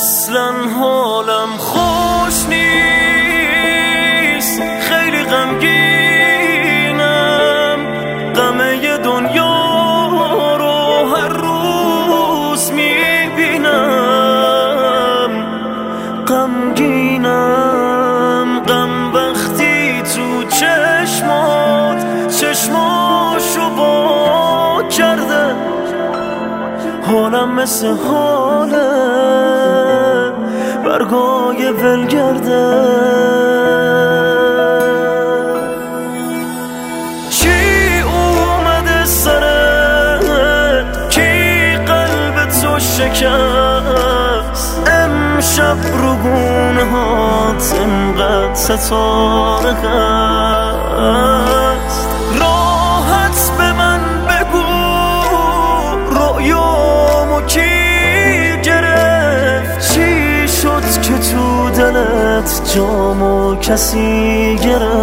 اصلا حالم خوش نیست، خیلی غمگینم، غم دنیا رو هر روز میبینم. غمگینم، غم وقتی تو چشماشو با کرده، حالم مثل حاله برگای ولگرده. چی اومده سرت، کی قلب تو شکست، امشب رو گونه هات انقدر ستاره هست. راحت به من بگو رویامو کی گرفت، چی شد که تو دلت جامو کسی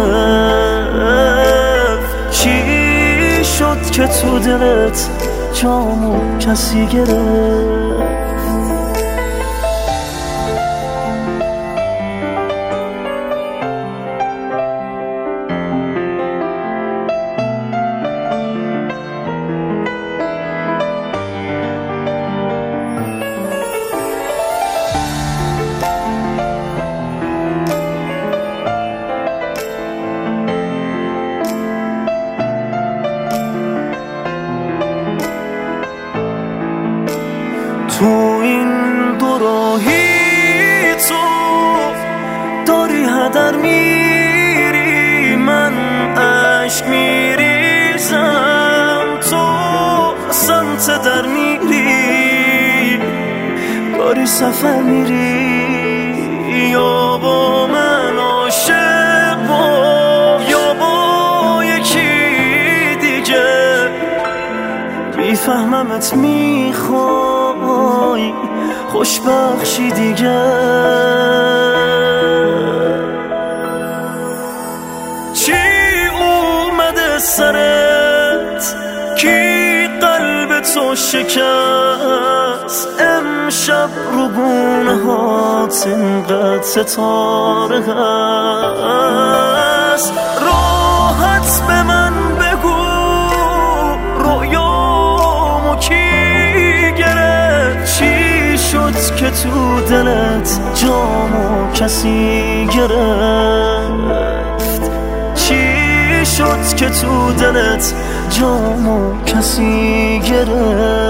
گرفت، چی شد که تو دلت جامو کسی گرفت. تو این دو راهی تو داری هدر میری، من عشق میریزم، تو سمت در میری، داری سفر میری، یا با من عاشق یا با یکی دیگه. میفهممت میخوای خوشبخشی دیگه. چی اومده سرت، کی قلب تو شکست، امشب رو گونه هات اینقدر ستاره هست. راحت به من بگو رویامو کی گرفت، چی شد که تو دلت جامو کسی گرفت، چی شد که تو دلت جامو کسی گرفت.